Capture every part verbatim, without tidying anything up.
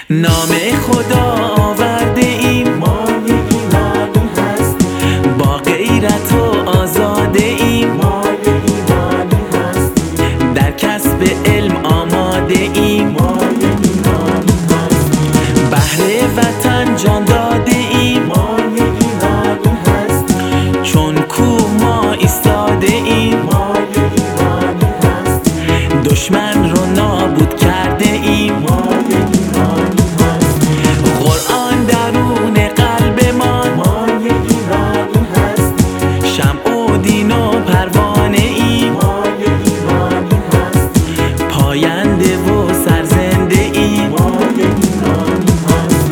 نام خدا آورده ایم، مایه ایمانی هست. با غیرت و آزاده ایم، مایه ایمانی هست. در کسب علم آماده ایم، مایه ایمانی هست. بهر وطن جان داده ایم، مایه ایمانی هست. چون کوه ما ایستاده ایم، مایه ایمانی هست. دشمن رو نابود کرده ایم. مایه ایمانی هست. قرآن درون قلب ما، مایه ایمانی هست. شمع و دین و پروانه ایم، مایه ایمانی هست. پاینده و سرزنده ایم. مایه ایمانی هست.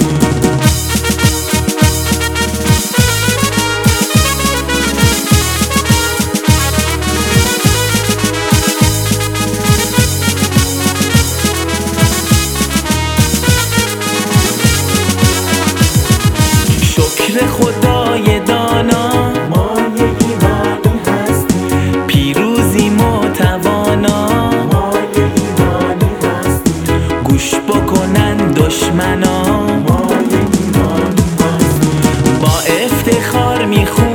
شکر خدای دانا، مایه ایمانی هست. پیروزی متوانا، مایه ایمانی هست. گوش بکنن دشمنا، مایه ایمانی هست. با افتخار میخونیم